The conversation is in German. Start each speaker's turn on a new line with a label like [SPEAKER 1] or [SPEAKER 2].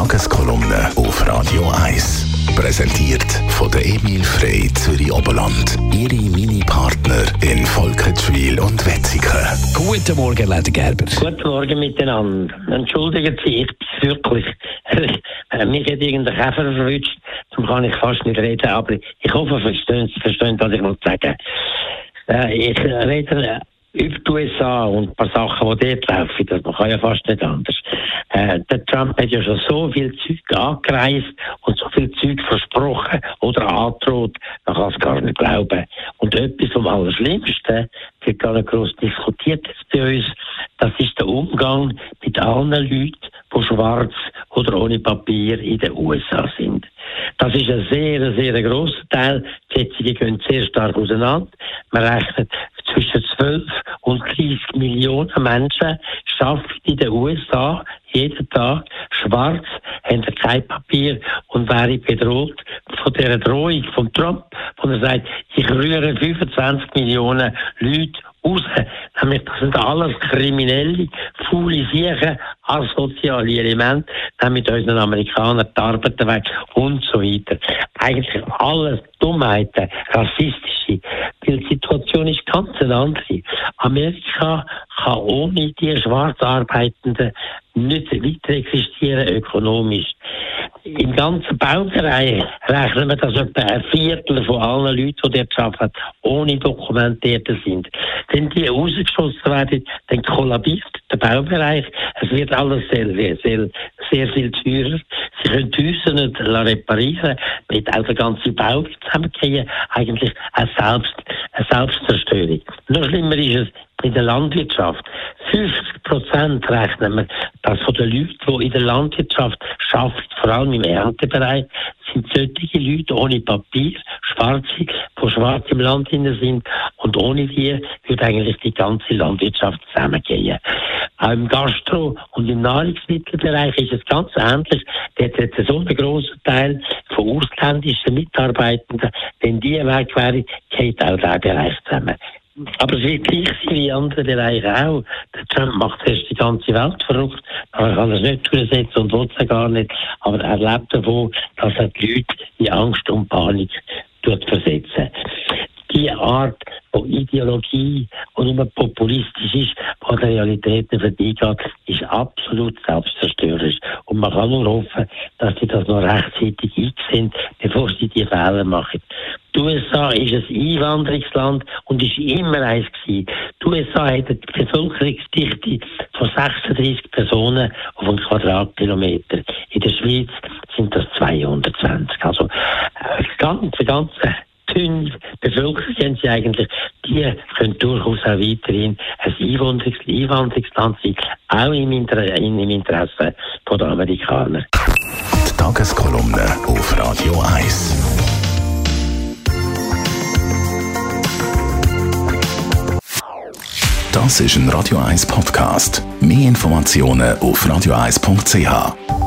[SPEAKER 1] Tageskolumne auf Radio 1. Präsentiert von der Emil Frey Zürich Oberland. Ihre Mini-Partner in Volkenswil und Wetzikon.
[SPEAKER 2] Guten Morgen, Leder Gerber.
[SPEAKER 3] Guten Morgen miteinander. Entschuldigen Sie, ich bin wirklich... mich hat irgendein Käfer verwünscht, darum kann ich fast nicht reden, aber ich hoffe, Sie verstehen, was ich sagen will. Ich rede über die USA und ein paar Sachen, die dort laufen, das man kann ja fast nicht anders. Der Trump hat ja schon so viel Zeug angereist und so viel Zeug versprochen oder angedroht, man kann es gar nicht glauben. Und etwas vom Allerschlimmsten, wird gar nicht gross diskutiert bei uns, das ist der Umgang mit allen Leuten, die schwarz oder ohne Papier in den USA sind. Das ist ein sehr, sehr grosser Teil. Die Schätzungen gehen sehr stark auseinander. Man rechnet zwischen 12 und 30 Millionen Menschen arbeiten in den USA jeden Tag schwarz, haben kein Papier und wären bedroht von dieser Drohung von Trump, wo er sagt, ich rühre 25 Millionen Leute raus. Nämlich, das sind alles kriminelle, faule Siechen, asoziale Elemente, mit unseren Amerikanern die Arbeit weg und so weiter. Eigentlich alles Dummheiten, rassistische. Weil die Situation ist ganz eine andere. Amerika kann ohne die Schwarzarbeitenden nicht weiter existieren, ökonomisch. Im ganzen Baubereich rechnen wir, dass etwa ein Viertel von allen Leuten, die dort arbeiten, ohne Dokumentierte sind. Wenn die rausgeschossen werden, dann kollabiert der Baubereich. Es wird alles sehr viel teurer. Sie können die Häuser nicht reparieren, mit auch der ganze Bau zusammengehen. Eigentlich eine Selbstzerstörung. Noch schlimmer ist es in der Landwirtschaft. 50% rechnen wir, dass von den Leuten, die in der Landwirtschaft arbeiten, vor allem im Erntebereich, sind solche Leute ohne Papier, Schwarze, die schwarz im Land sind, und ohne die würde eigentlich die ganze Landwirtschaft zusammengehen. Auch im Gastro- und im Nahrungsmittelbereich ist es ganz ähnlich. Dort hat es so einen grossen Teil von ausländischen Mitarbeitenden. Wenn die weg wären, geht auch der Bereich zusammen. Aber es wird gleich sein wie andere Bereiche auch. Der Trump macht erst die ganze Welt verrückt. Er kann es nicht durchsetzen und will es gar nicht. Aber er lebt davon, dass er die Leute in Angst und Panik versetzen. Die Art von Ideologie, die immer populistisch ist, die an der Realität vorbeigeht, ist absolut selbstzerstörerisch. Und man kann nur hoffen, dass sie das noch rechtzeitig einsehen, bevor sie die Fehler machen. Die USA ist ein Einwanderungsland und ist immer eins gewesen. Die USA hat eine Bevölkerungsdichte von 36 Personen auf einen Quadratkilometer. In der Schweiz sind das 220. Also eine ganz dünne Bevölkerung haben sie eigentlich. Die können durchaus auch weiterhin ein Einwanderungsland sein, auch im Interesse der Amerikaner.
[SPEAKER 1] Die Tageskolumne auf Radio 1. Das ist ein Radio 1 Podcast. Mehr Informationen auf radio1.ch.